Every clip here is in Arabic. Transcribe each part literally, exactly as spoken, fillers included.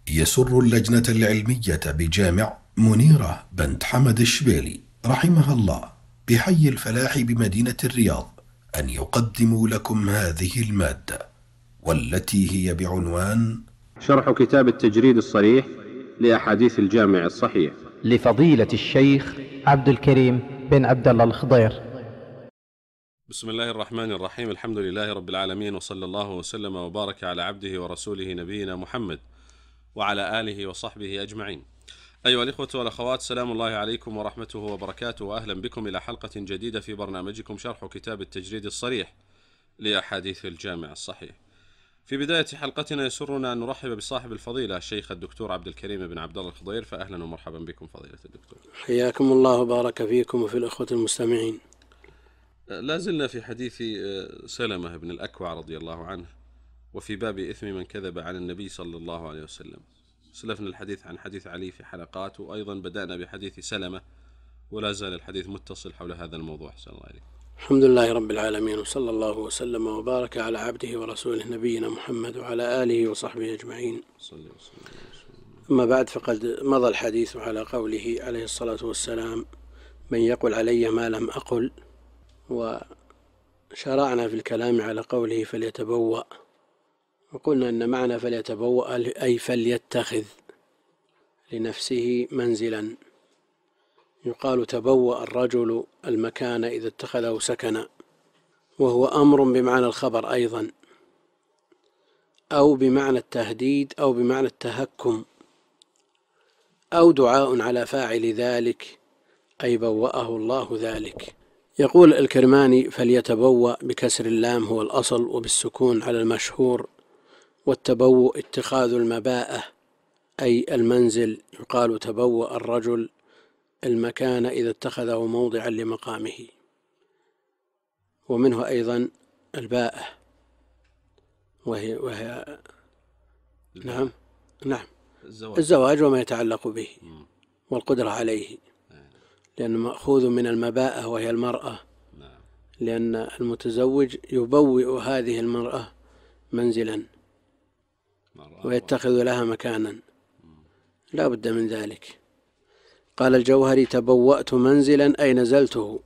يسر اللجنة العلمية بجامع منيرة بنت حمد الشبيلي رحمها الله بحي الفلاح بمدينة الرياض أن يقدموا لكم هذه المادة، والتي هي بعنوان شرح كتاب التجريد الصريح لأحاديث الجامع الصحيح لفضيلة الشيخ عبد الكريم بن عبد الله الخضير. بسم الله الرحمن الرحيم. الحمد لله رب العالمين، وصلى الله وسلم وبارك على عبده ورسوله نبينا محمد وعلى آله وصحبه أجمعين. أيها الإخوة والأخوات، سلام الله عليكم ورحمته وبركاته، وأهلا بكم إلى حلقة جديدة في برنامجكم شرح كتاب التجريد الصريح لأحاديث الجامع الصحيح. في بداية حلقتنا يسرنا أن نرحب بصاحب الفضيلة الشيخ الدكتور عبد الكريم بن عبد الله الخضير، فأهلا ومرحبا بكم فضيلة الدكتور. حياكم الله وبارك فيكم وفي الأخوة المستمعين. لا زلنا في حديث سلمة بن الأكوع رضي الله عنه، وفي باب إثم من كذب على النبي صلى الله عليه وسلم. سلفنا الحديث عن حديث علي في حلقات، وأيضا بدأنا بحديث سلمة، ولا زال الحديث متصل حول هذا الموضوع. أحسن الله عليك. الحمد لله رب العالمين، وصلى الله وسلم وبارك على عبده ورسوله نبينا محمد وعلى آله وصحبه أجمعين. أما بعد، فقد مضى الحديث على قوله عليه الصلاة والسلام: من يقل علي ما لم أقل، وشرعنا في الكلام على قوله فليتبوأ، وقلنا أن معنى فليتبوأ أي فليتخذ لنفسه منزلا. يقال تبوأ الرجل المكان إذا اتخذه سكنا، وهو أمر بمعنى الخبر أيضا، أو بمعنى التهديد، أو بمعنى التهكم، أو دعاء على فاعل ذلك، أي بوأه الله ذلك. يقول الكرماني: فليتبوأ بكسر اللام هو الأصل، وبالسكون على المشهور. والتبوء اتخاذ المباءة أي المنزل. يقال تبوأ الرجل المكان إذا اتخذه موضعا لمقامه. ومنه أيضا الباءة، وهي, وهي نعم نعم الزواج. الزواج وما يتعلق به والقدرة عليه، لأنه مأخوذ من المباءة وهي المرأة، لأن المتزوج يبوئ هذه المرأة منزلا ويتخذ لها مكانا، لا بد من ذلك. قال الجوهري: تبوأت منزلا أي نزلته.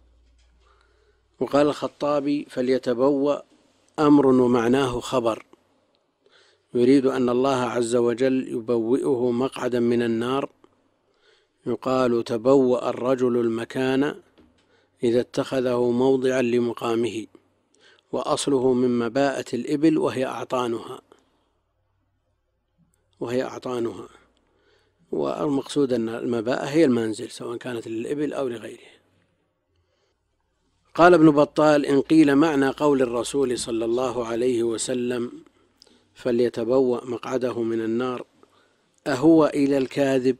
وقال الخطابي: فليتبوأ أمر ومعناه خبر، يريد أن الله عز وجل يبوئه مقعدا من النار. يقال تبوأ الرجل المكان إذا اتخذه موضعا لمقامه، وأصله من مباءة الإبل وهي أعطانها وهي أعطانها والمقصود أن المباءة هي المنزل، سواء كانت للإبل أو لغيره. قال ابن بطال: إن قيل معنى قول الرسول صلى الله عليه وسلم فليتبوأ مقعده من النار أهو إلى الكاذب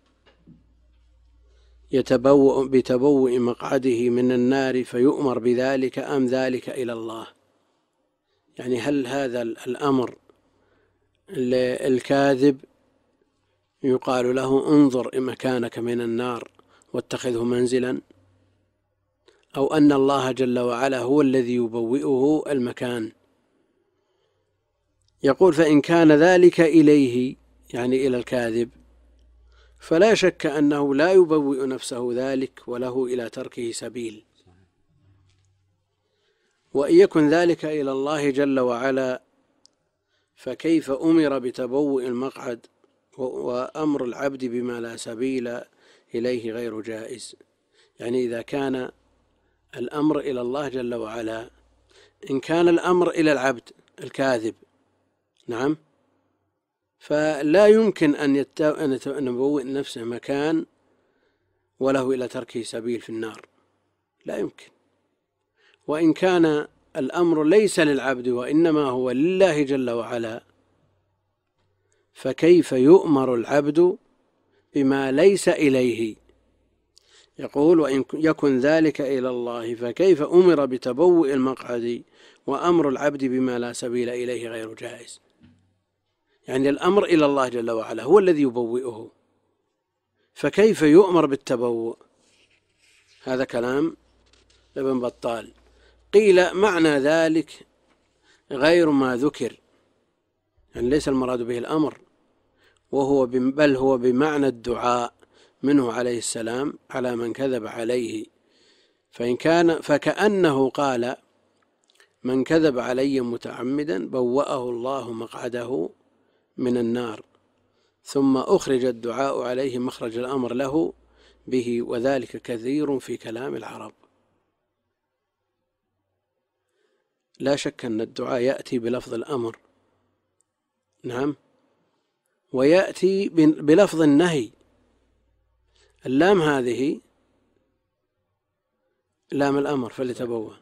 يتبوأ بتبوء مقعده من النار فيؤمر بذلك، أم ذلك إلى الله؟ يعني هل هذا الأمر للكاذب يقال له انظر مكانك من النار واتخذه منزلا، أو أن الله جل وعلا هو الذي يبوئه المكان؟ يقول: فإن كان ذلك إليه، يعني إلى الكاذب، فلا شك أنه لا يبوئ نفسه ذلك، وله إلى تركه سبيل. وإن يكن ذلك إلى الله جل وعلا، فكيف أمر بتبوء المقعد وأمر العبد بما لا سبيل إليه غير جائز؟ يعني إذا كان الأمر إلى الله جل وعلا، إن كان الأمر إلى العبد الكاذب، نعم، فلا يمكن أن يبوئ نفسه مكان وله إلى تركه سبيل في النار، لا يمكن. وإن كان الأمر ليس للعبد وإنما هو لله جل وعلا، فكيف يؤمر العبد بما ليس إليه؟ يقول: وإن يكن ذلك إلى الله، فكيف أمر بتبوء المقعد وأمر العبد بما لا سبيل إليه غير جائز؟ يعني الأمر إلى الله جل وعلا، هو الذي يبوئه، فكيف يؤمر بالتبوء؟ هذا كلام ابن بطال. قيل معنى ذلك غير ما ذكر، يعني ليس المراد به الأمر، وهو بل هو بمعنى الدعاء منه عليه السلام على من كذب عليه، فإن كان فكأنه قال: من كذب علي متعمدا بوأه الله مقعده من النار، ثم أخرج الدعاء عليه مخرج الأمر له به، وذلك كثير في كلام العرب. لا شك أن الدعاء يأتي بلفظ الأمر، نعم، ويأتي بلفظ النهي. اللام هذه لام الأمر فليتبوأ.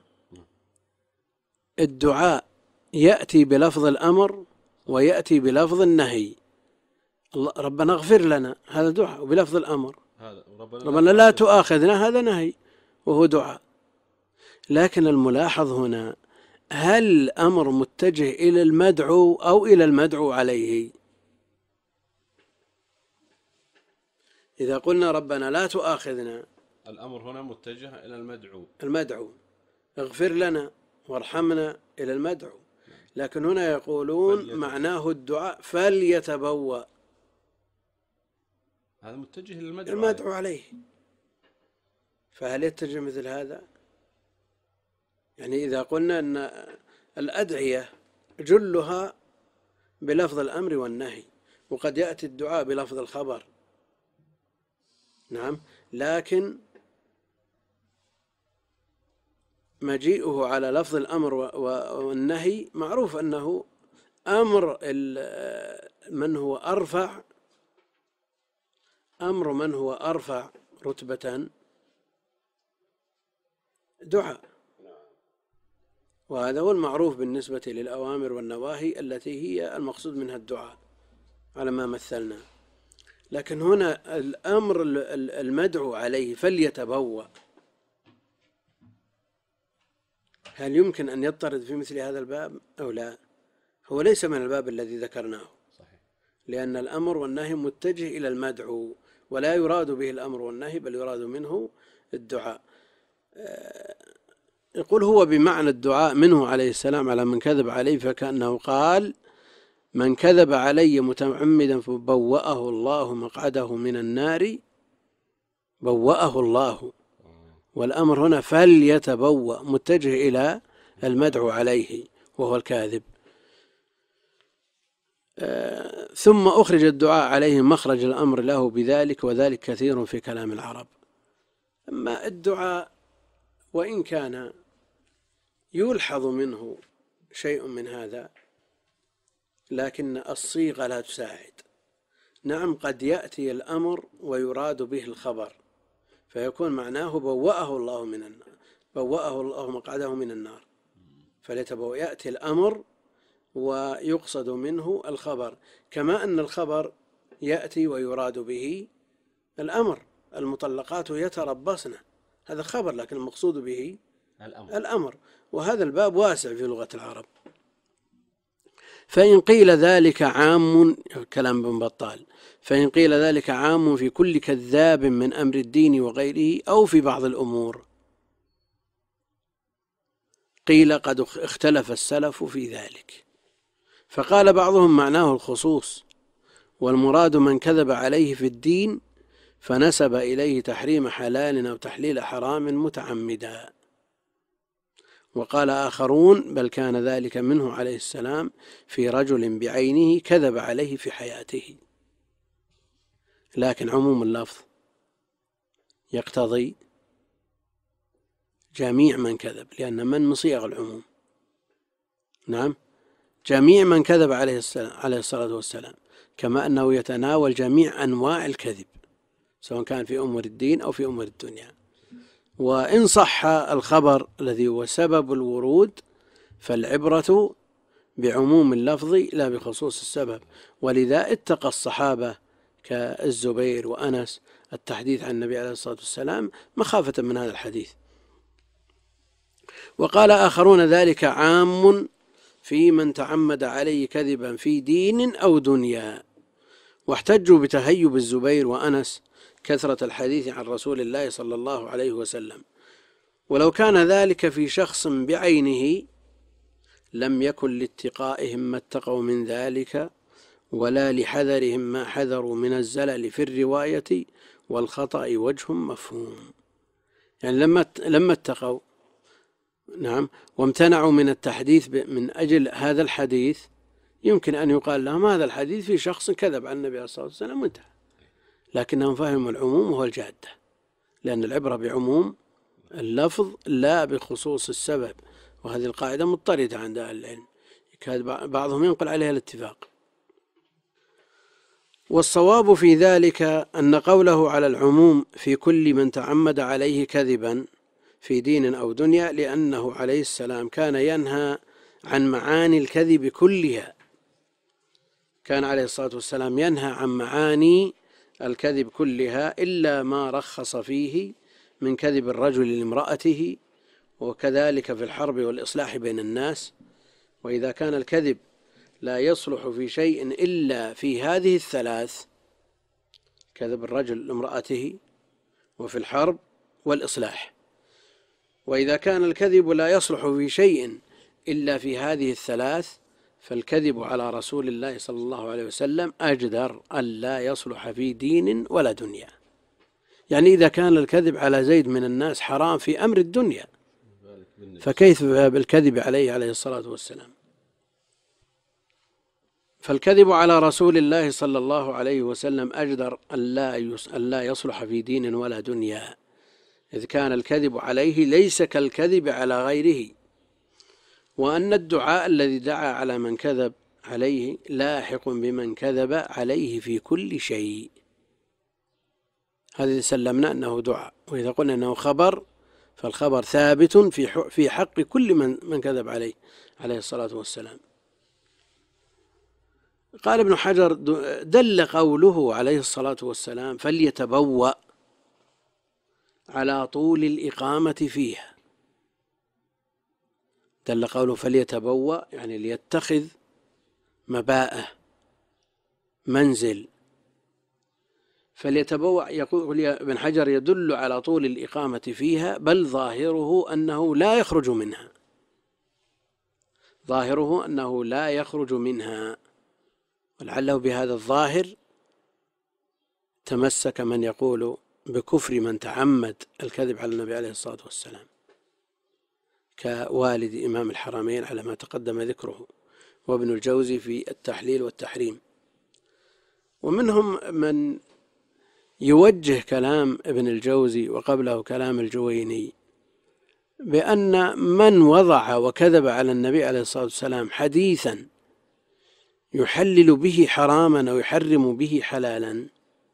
الدعاء يأتي بلفظ الأمر ويأتي بلفظ النهي. ربنا اغفر لنا، هذا دعاء، وبلفظ الأمر. ربنا لا تؤاخذنا، هذا نهي وهو دعاء. لكن الملاحظ هنا: هل الأمر متجه إلى المدعو أو إلى المدعو عليه؟ إذا قلنا ربنا لا تؤاخذنا، الأمر هنا متجه إلى المدعو المدعو اغفر لنا وارحمنا إلى المدعو، لكن هنا يقولون معناه الدعاء فليتبوأ، هذا متجه للمدعو المدعو عليه. فهل يتجه مثل هذا؟ يعني إذا قلنا أن الأدعية جلها بلفظ الأمر والنهي، وقد يأتي الدعاء بلفظ الخبر، نعم، لكن مجيئه على لفظ الأمر والنهي معروف أنه أمر من هو أرفع، أمر من هو أرفع رتبة دعاء، وهذا هو المعروف بالنسبة للأوامر والنواهي التي هي المقصود منها الدعاء على ما مثلنا. لكن هنا الأمر المدعو عليه فليتبوأ، هل يمكن أن يضطرد في مثل هذا الباب أو لا؟ هو ليس من الباب الذي ذكرناه، صحيح، لأن الأمر والنهي متجه إلى المدعو، ولا يراد به الأمر والنهي، بل يراد منه الدعاء. يقول: هو بمعنى الدعاء منه عليه السلام على من كذب عليه، فكأنه قال: من كذب علي متعمدا فبوأه الله مقعده من النار، بوأه الله، والأمر هنا فليتبوأ متجه إلى المدعو عليه وهو الكاذب. آه ثم أخرج الدعاء عليه مخرج الأمر له بذلك، وذلك كثير في كلام العرب. أما الدعاء وإن كان يلحظ منه شيء من هذا، لكن الصيغة لا تساعد. نعم، قد يأتي الأمر ويراد به الخبر، فيكون معناه بوأه الله من النار، بوأه الله مقعده من النار، فليتبوأ، يأتي الأمر ويقصد منه الخبر، كما أن الخبر يأتي ويراد به الأمر: المطلقات يتربصن، هذا خبر لكن المقصود به الأمر, الأمر. وهذا الباب واسع في لغة العرب. فإن قيل ذلك عام، كلام ابن بطال، فإن قيل ذلك عام في كل كذاب من أمر الدين وغيره أو في بعض الأمور، قيل قد اختلف السلف في ذلك، فقال بعضهم معناه الخصوص، والمراد من كذب عليه في الدين فنسب إليه تحريم حلال أو تحليل حرام متعمدا. وقال آخرون: بل كان ذلك منه عليه السلام في رجل بعينه كذب عليه في حياته. لكن عموم اللفظ يقتضي جميع من كذب، لأن من من صيغ العموم. نعم، جميع من كذب عليه عليه الصلاة والسلام، كما أنه يتناول جميع أنواع الكذب سواء كان في أمور الدين أو في أمور الدنيا. وإن صح الخبر الذي هو سبب الورود فالعبرة بعموم اللفظ لا بخصوص السبب، ولذا اتقى الصحابة كالزبير وأنس التحديث عن النبي عليه الصلاة والسلام مخافة من هذا الحديث. وقال آخرون: ذلك عام في من تعمد عليه كذبا في دين أو دنيا، واحتجوا بتهيب الزبير وأنس كثرة الحديث عن رسول الله صلى الله عليه وسلم. ولو كان ذلك في شخص بعينه لم يكن لاتقائهم ما اتقوا من ذلك، ولا لحذرهم ما حذروا من الزلل في الرواية والخطأ وجه مفهوم. يعني لما لما اتقوا نعم وامتنعوا من التحديث من أجل هذا الحديث، يمكن أن يقال لهم هذا الحديث في شخص كذب عن النبي عليه الصلاة والسلام وانتهى، لكنهم فهموا العموم وهو الجادة، لأن العبرة بعموم اللفظ لا بخصوص السبب، وهذه القاعدة مضطردة عند أهل العلم، يكاد بعضهم ينقل عليها الاتفاق. والصواب في ذلك أن قوله على العموم في كل من تعمد عليه كذبا في دين أو دنيا، لأنه عليه السلام كان ينهى عن معاني الكذب كلها، كان عليه الصلاة والسلام ينهى عن معاني الكذب كلها إلا ما رخص فيه من كذب الرجل لامرأته، وكذلك في الحرب والإصلاح بين الناس. وإذا كان الكذب لا يصلح في شيء إلا في هذه الثلاث، كذب الرجل لامرأته وفي الحرب والإصلاح، وإذا كان الكذب لا يصلح في شيء إلا في هذه الثلاث، فالكذب على رسول الله صلى الله عليه وسلم أجدر ألا يصلح في دين ولا دنيا. يعني إذا كان الكذب على زيد من الناس حرام في أمر الدنيا، فكيف بالكذب عليه عليه الصلاة والسلام؟ فالكذب على رسول الله صلى الله عليه وسلم أجدر ألا يصلح في دين ولا دنيا، إذ كان الكذب عليه ليس كالكذب على غيره، وأن الدعاء الذي دعا على من كذب عليه لاحق بمن كذب عليه في كل شيء. هذا سلمنا أنه دعاء، وإذا قلنا أنه خبر فالخبر ثابت في حق كل من من كذب عليه عليه الصلاة والسلام. قال ابن حجر: دل قوله عليه الصلاة والسلام فليتبوأ على طول الإقامة فيها. دل قوله فليتبوأ يعني ليتخذ مباءه منزل. فليتبوأ يقول ابن حجر يدل على طول الإقامة فيها، بل ظاهره أنه لا يخرج منها، ظاهره أنه لا يخرج منها، ولعله بهذا الظاهر تمسك من يقول بكفر من تعمد الكذب على النبي عليه الصلاة والسلام، كوالد إمام الحرمين على ما تقدم ذكره، وابن الجوزي في التحليل والتحريم. ومنهم من يوجه كلام ابن الجوزي وقبله كلام الجويني بأن من وضع وكذب على النبي عليه الصلاة والسلام حديثا يحلل به حراما أو يحرم به حلالا،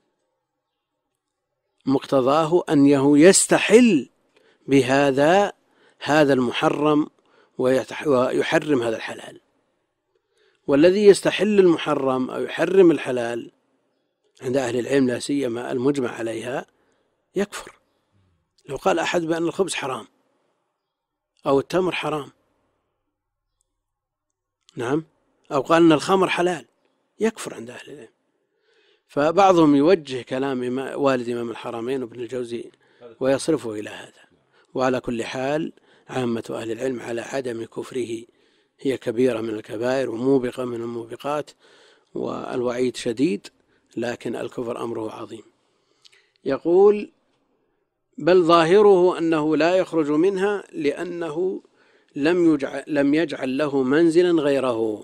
مقتضاه أنه يستحل بهذا هذا المحرم ويحرم هذا الحلال. والذي يستحل المحرم أو يحرم الحلال عند أهل العلم لا سيما المجمع عليها يكفر. لو قال أحد بأن الخبز حرام أو التمر حرام، نعم، أو قال أن الخمر حلال، يكفر عند أهل العلم. فبعضهم يوجه كلام والد إمام الحرمين وابن الجوزي ويصرفه إلى هذا. وعلى كل حال عامة أهل العلم على عدم كفره، هي كبيرة من الكبائر وموبقة من الموبقات، والوعيد شديد، لكن الكفر أمره عظيم. يقول: بل ظاهره أنه لا يخرج منها لأنه لم يجعل, لم يجعل له منزلا غيره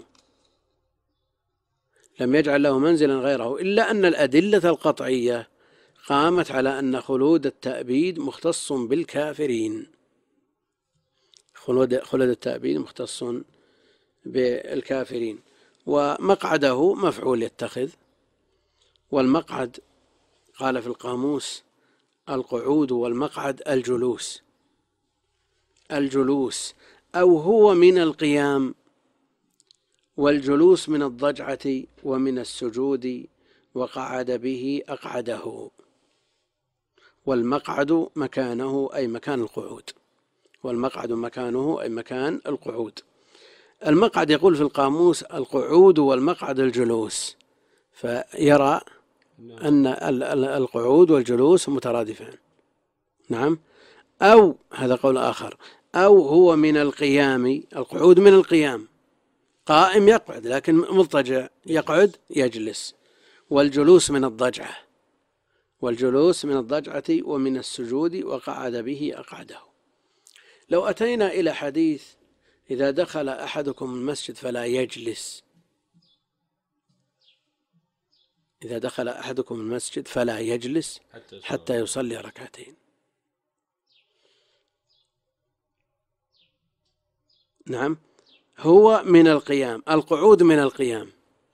لم يجعل له منزلا غيره إلا أن الأدلة القطعية قامت على أن خلود التأبيد مختص بالكافرين. خلود, خلود التأبيد مختص بالكافرين. ومقعده مفعول يتخذ، والمقعد قال في القاموس: القعود والمقعد الجلوس الجلوس أو هو من القيام، والجلوس من الضجعة ومن السجود، وقعد به أقعده. والمقعد مكانه أي مكان القعود، والمقعد مكانه أي مكان القعود. المقعد يقول في القاموس القعود والمقعد الجلوس، فيرى أن القعود والجلوس مترادفان. نعم. أو هذا قول آخر: أو هو من القيام، القعود من القيام قائم يقعد، لكن مضطجع يقعد يجلس. والجلوس من الضجعة، والجلوس من الضجعة ومن السجود وقعد به أقعده. لو أتينا إلى حديث إذا دخل أحدكم المسجد فلا يجلس، إذا دخل أحدكم المسجد فلا يجلس حتى يصلي ركعتين. نعم، هو من القيام، القعود من القيام.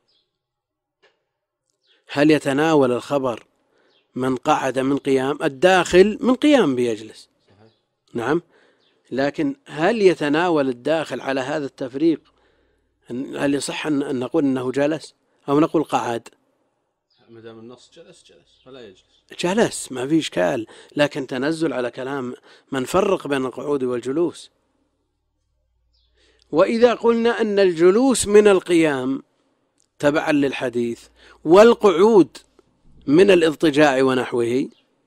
هل يتناول الخبر من قعد من قيام؟ الداخل من قيام بيجلس، نعم، لكن هل يتناول الداخل على هذا التفريق؟ هل يصح أن نقول أنه جلس أو نقول قعد؟ ما دام النص جلس جلس فلا يجلس، جلس ما في إشكال، لكن تنزل على كلام من فرق بين القعود والجلوس. وإذا قلنا أن الجلوس من القيام تبعا للحديث والقعود من الاضطجاع ونحوه،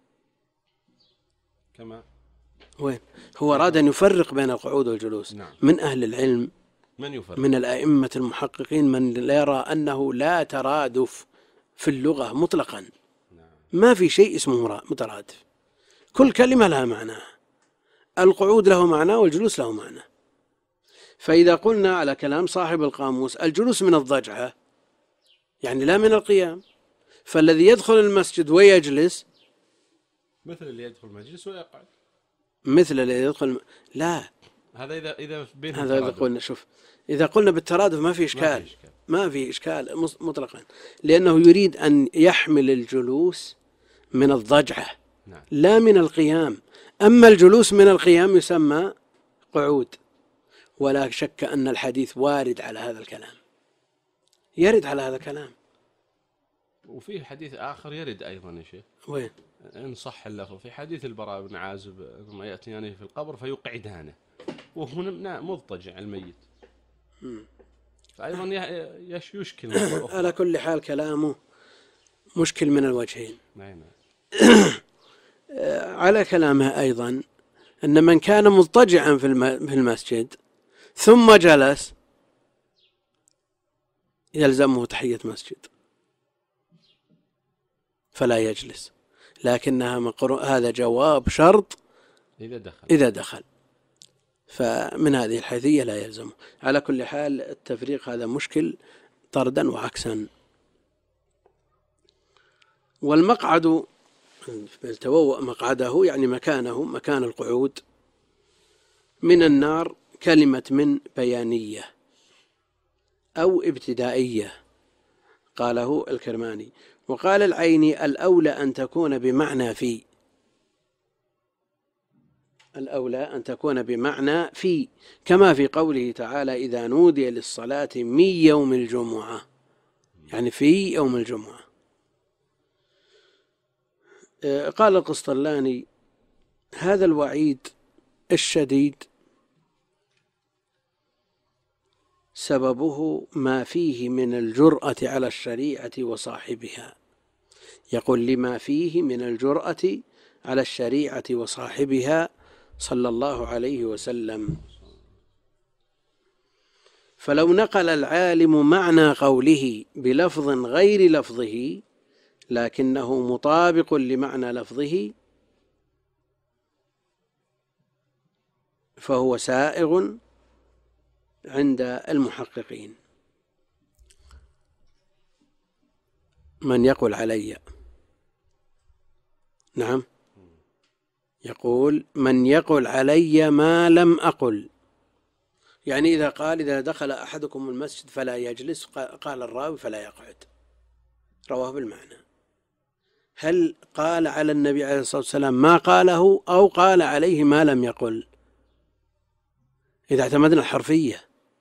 كما وين هو أراد أن يفرق بين القعود والجلوس. نعم. من أهل العلم من يفرق؟ من الأئمة المحققين من يرى أنه لا ترادف في اللغة مطلقا. نعم. ما في شيء اسمه مترادف، كل كلمة لها معنى، القعود له معنى والجلوس له معنى. فإذا قلنا على كلام صاحب القاموس الجلوس من الضجعة يعني لا من القيام، فالذي يدخل المسجد ويجلس مثل اللي يدخل المجلس ويقعد، مثل الذي يدخل لا، هذا إذا إذا بين هذا إذا قلنا شوف إذا قلنا بالترادف ما في إشكال، ما في إشكال, ما في إشكال مطلقا، لأنه يريد أن يحمل الجلوس من الضجعة. نعم. لا من القيام. أما الجلوس من القيام يسمى قعود، ولا شك أن الحديث وارد على هذا الكلام، يرد على هذا الكلام. وفيه حديث آخر يرد أيضا يا شيخ، وين؟ إن صح اللفظ، في حديث البراء بن عازب ما يأتيانه في القبر فيقعدانه وهنا مضطجع الميت، فأيضا يش يشكل. على كل حال كلامه مشكل من الوجهين. على كلامه أيضا أن من كان مضطجعا في المسجد ثم جلس يلزمه تحية مسجد فلا يجلس، لكنها مقرو... هذا جواب شرط إذا دخل. إذا دخل فمن هذه الحيثية لا يلزمه. على كل حال التفريق هذا مشكل طردا وعكسا. والمقعد تبوأ مقعده يعني مكانه مكان القعود من النار، كلمة من بيانية أو ابتدائية قاله الكرماني. وقال العيني الأولى أن تكون بمعنى في، الأولى أن تكون بمعنى في، كما في قوله تعالى إذا نودي للصلاة من يوم الجمعة، يعني في يوم الجمعة. قال القسطلاني هذا الوعيد الشديد سببه ما فيه من الجرأة على الشريعة وصاحبها، يقول لما فيه من الجرأة على الشريعة وصاحبها صلى الله عليه وسلم. فلو نقل العالم معنى قوله بلفظ غير لفظه لكنه مطابق لمعنى لفظه فهو سائغ عند المحققين. من يقول علي، نعم، يقول من يقول علي ما لم أقل، يعني إذا قال إذا دخل أحدكم المسجد فلا يجلس، قال الراوي فلا يقعد، رواه بالمعنى. هل قال على النبي عليه الصلاة والسلام ما قاله أو قال عليه ما لم يقل؟ إذا اعتمدنا الحرفية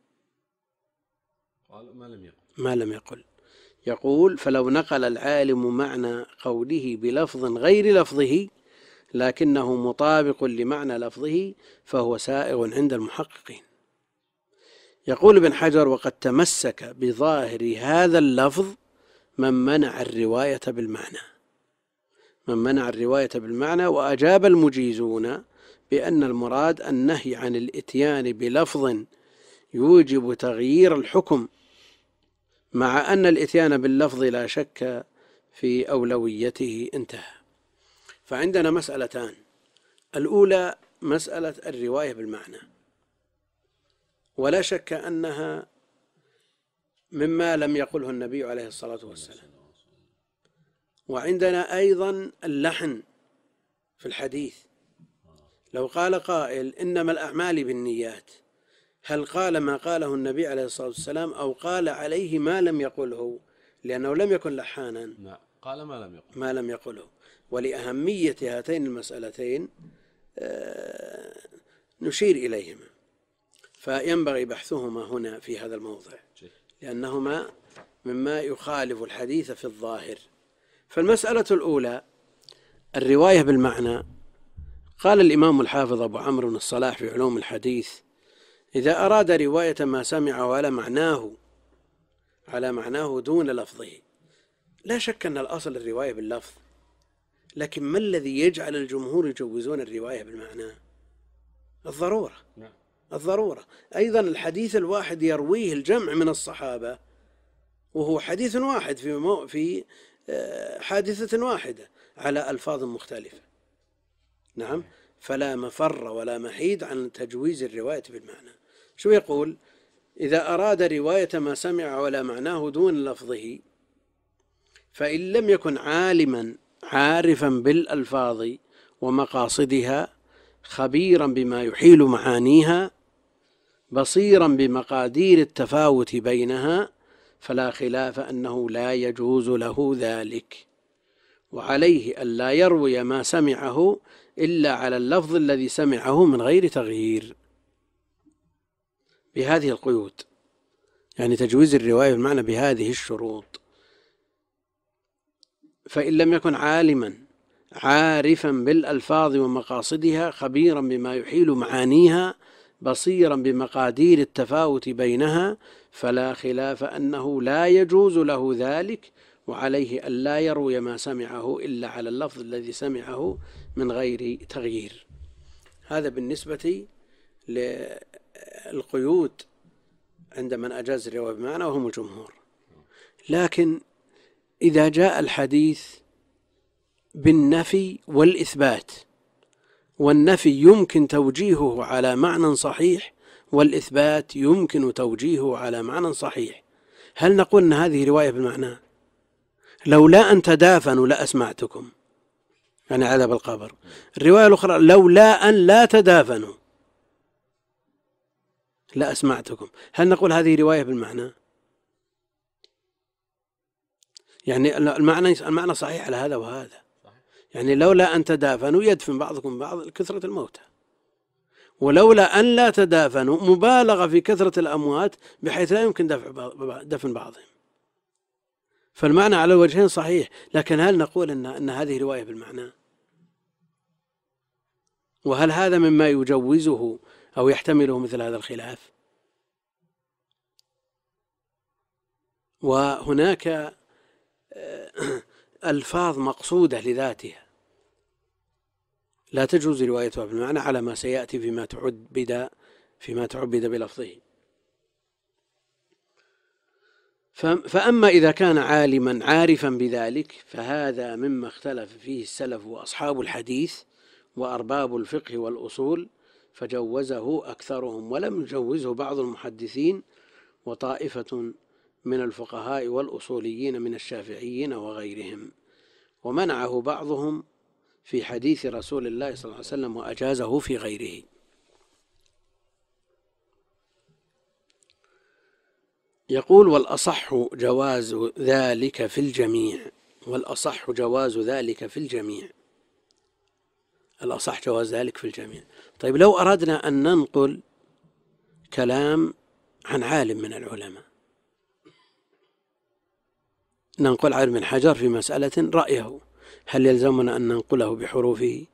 قال ما لم يقل، ما لم يقل. يقول فلو نقل العالم معنى قوله بلفظ غير لفظه لكنه مطابق لمعنى لفظه فهو سائغ عند المحققين. يقول ابن حجر وقد تمسك بظاهر هذا اللفظ من منع الرواية بالمعنى، من منع الرواية بالمعنى وأجاب المجيزون بأن المراد النهي عن الإتيان بلفظ يوجب تغيير الحكم، مع أن الإتيان باللفظ لا شك في أولويته. انتهى. فعندنا مسألتان: الأولى مسألة الرواية بالمعنى، ولا شك أنها مما لم يقله النبي عليه الصلاة والسلام. وعندنا أيضا اللحن في الحديث. لو قال قائل إنما الأعمال بالنيات، هل قال ما قاله النبي عليه الصلاة والسلام أو قال عليه ما لم يقله؟ لأنه لم يكن لحانا. نعم، قال ما لم يقله. ما لم يقله. ولأهمية هاتين المسألتين نشير إليهما، فينبغي بحثهما هنا في هذا الموضع، لأنهما مما يخالف الحديث في الظاهر. فالمسألة الأولى الرواية بالمعنى. قال الإمام الحافظ أبو عمرو بن الصلاح في علوم الحديث: إذا أراد رواية ما سمعه على معناه على معناه دون لفظه. لا شك أن الأصل الرواية باللفظ، لكن ما الذي يجعل الجمهور يجوزون الرواية بالمعنى؟ الضرورة. الضرورة. أيضا الحديث الواحد يرويه الجمع من الصحابة، وهو حديث واحد في مو في حادثة واحدة على ألفاظ مختلفة. نعم. فلا مفر ولا محيد عن تجويز الرواية بالمعنى. شو يقول؟ إذا أراد رواية ما سمع على معناه دون لفظه، فإن لم يكن عالما عارفا بالألفاظ ومقاصدها، خبيرا بما يحيل معانيها، بصيرا بمقادير التفاوت بينها، فلا خلاف أنه لا يجوز له ذلك، وعليه ألا يروي ما سمعه إلا على اللفظ الذي سمعه من غير تغيير، بهذه القيود. يعني تجويز الرواية بالمعنى بهذه الشروط: فإن لم يكن عالما عارفا بالألفاظ ومقاصدها، خبيرا بما يحيل معانيها، بصيرا بمقادير التفاوت بينها، فلا خلاف أنه لا يجوز له ذلك، وعليه ألا يروي ما سمعه إلا على اللفظ الذي سمعه من غير تغيير. هذا بالنسبة للقيود عند من أجاز الرواية بمعنى وهم الجمهور. لكن إذا جاء الحديث بالنفي والإثبات، والنفي يمكن توجيهه على معنى صحيح، والإثبات يمكن توجيهه على معنى صحيح، هل نقول أن هذه رواية بالمعنى؟ لولا أن تدافنوا لأسمعتكم، يعني عذاب القبر. الرواية الأخرى: لولا أن لا تدافنوا لأسمعتكم، هل نقول هذه رواية بالمعنى؟ يعني المعنى المعنى صحيح على هذا وهذا. يعني لولا أن تدافنوا يدفن بعضكم بعض كثرة الموتى، ولولا أن لا تدافنوا مبالغة في كثرة الأموات بحيث لا يمكن دفن بعضهم. فالمعنى على الوجهين صحيح، لكن هل نقول أن, أن هذه رواية بالمعنى؟ وهل هذا مما يجوزه أو يحتمله مثل هذا الخلاف؟ وهناك ألفاظ مقصودة لذاتها لا تجوز روايتها بالمعنى على ما سيأتي فيما تعبد فيما تعبد بلفظه. فأما إذا كان عالما عارفا بذلك فهذا مما اختلف فيه السلف وأصحاب الحديث وأرباب الفقه والأصول، فجوزه أكثرهم، ولم يجوزه بعض المحدثين وطائفة من الفقهاء والأصوليين من الشافعيين وغيرهم، ومنعه بعضهم في حديث رسول الله صلى الله عليه وسلم وأجازه في غيره. يقول: والأصح جواز ذلك في الجميع. والأصح جواز ذلك في الجميع. الأصح جواز ذلك في الجميع. طيب، لو أردنا أن ننقل كلام عن عالم من العلماء، ننقل عالم من حجر في مسألة رأيه، هل يلزمنا أن ننقله بحروفه؟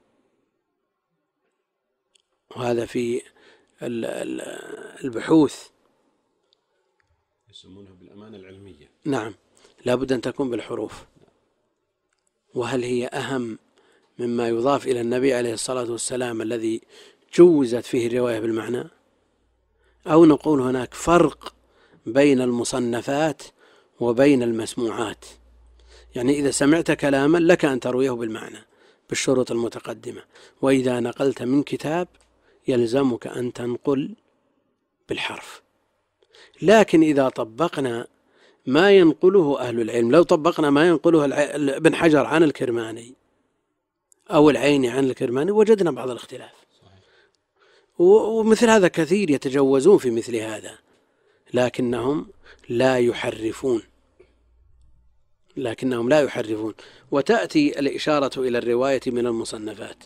وهذا في البحوث يسمونها بالأمانة العلمية. نعم، لا بد أن تكون بالحروف. وهل هي أهم مما يضاف إلى النبي عليه الصلاة والسلام الذي جوزت فيه الرواية بالمعنى؟ أو نقول هناك فرق بين المصنفات وبين المسموعات. يعني إذا سمعت كلاما لك أن ترويه بالمعنى بالشروط المتقدمة، وإذا نقلت من كتاب يلزمك أن تنقل بالحرف. لكن إذا طبقنا ما ينقله أهل العلم، لو طبقنا ما ينقله ابن حجر عن الكرماني أو العيني عن الكرماني وجدنا بعض الاختلاف. ومثل هذا كثير يتجوزون في مثل هذا، لكنهم لا يحرفون لكنهم لا يحرفون وتأتي الإشارة إلى الرواية من المصنفات.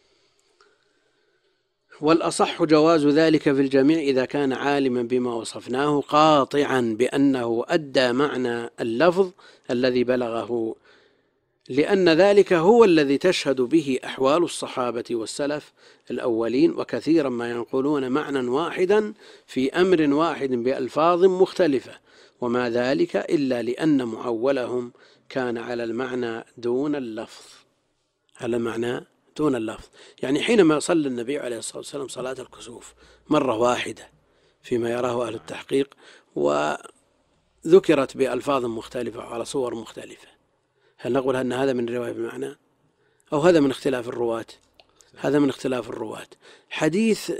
والأصح جواز ذلك في الجميع إذا كان عالما بما وصفناه قاطعا بأنه أدى معنى اللفظ الذي بلغه، لأن ذلك هو الذي تشهد به أحوال الصحابة والسلف الأولين، وكثيرا ما ينقلون معنى واحدا في أمر واحد بألفاظ مختلفة، وما ذلك إلا لأن معولهم كان على المعنى دون اللفظ على المعنى دون اللفظ. يعني حينما صلى النبي عليه الصلاة والسلام صلاة الكسوف مرة واحدة فيما يراه أهل التحقيق، وذكرت بألفاظ مختلفة وعلى صور مختلفة، هل نقول أن هذا من رواية بمعنى أو هذا من اختلاف الرواة؟ هذا من اختلاف الرواة. حديث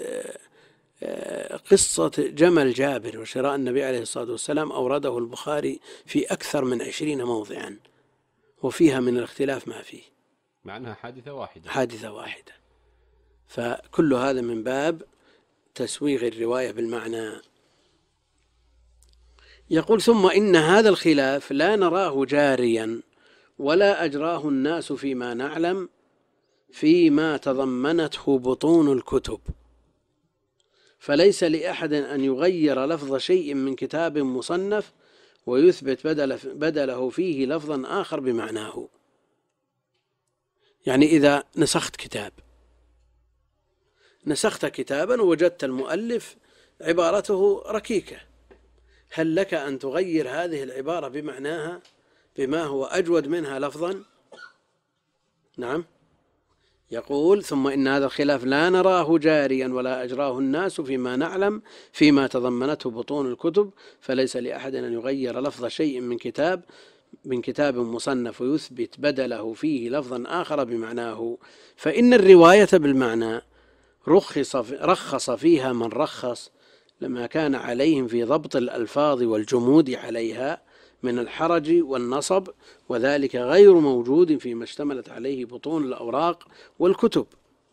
قصة جمل جابر وشراء النبي عليه الصلاة والسلام أورده البخاري في أكثر من عشرين موضعا، وفيها من الاختلاف ما فيه، مع أنها حادثة واحدة حادثة واحدة. فكل هذا من باب تسويغ الرواية بالمعنى. يقول: ثم إن هذا الخلاف لا نراه جاريا ولا أجراه الناس فيما نعلم فيما تضمنته بطون الكتب، فليس لأحد أن يغير لفظ شيء من كتاب مصنف ويثبت بدل بدله فيه لفظا آخر بمعناه. يعني إذا نسخت كتاب نسخت كتابا ووجدت المؤلف عبارته ركيكة، هل لك أن تغير هذه العبارة بمعناها بما هو أجود منها لفظا؟ نعم. يقول: ثم إن هذا الخلاف لا نراه جاريا ولا أجراه الناس فيما نعلم فيما تضمنته بطون الكتب، فليس لأحد أن يغير لفظ شيء من كتاب من كتاب مصنف ويثبت بدله فيه لفظا آخر بمعناه، فإن الرواية بالمعنى رخص رخص فيها من رخص لما كان عليهم في ضبط الألفاظ والجمود عليها من الحرج والنصب، وذلك غير موجود فيما اشتملت عليه بطون الأوراق والكتب.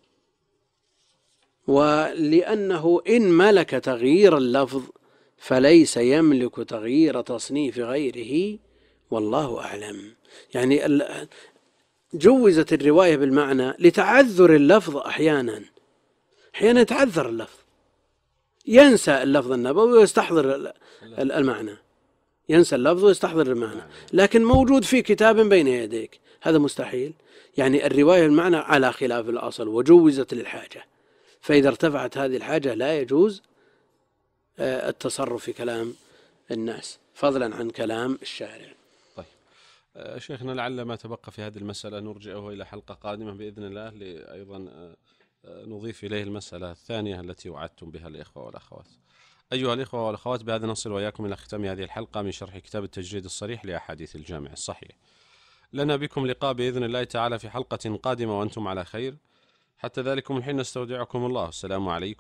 ولأنه إن ملك تغيير اللفظ فليس يملك تغيير تصنيف غيره، والله أعلم. يعني جوزت الرواية بالمعنى لتعذر اللفظ أحيانا أحيانا يتعذر اللفظ، ينسى اللفظ النبوي ويستحضر المعنى ينسى اللفظ ويستحضر المعنى، لكن موجود في كتاب بين يديك، هذا مستحيل. يعني الرواية المعنى على خلاف الأصل وجوزت للحاجة، فإذا ارتفعت هذه الحاجة لا يجوز التصرف في كلام الناس فضلا عن كلام الشارع. طيب شيخنا، لعل ما تبقى في هذه المسألة نرجعه إلى حلقة قادمة بإذن الله، لأيضا نضيف إليه المسألة الثانية التي وعدتم بها الإخوة والأخوات. أيها الإخوة والأخوات، بهذا نصل وإياكم إلى ختام هذه الحلقة من شرح كتاب التجريد الصريح لأحاديث الجامع الصحيح. لنا بكم لقاء بإذن الله تعالى في حلقة قادمة وأنتم على خير. حتى ذلكم الحين نستودعكم الله. السلام عليكم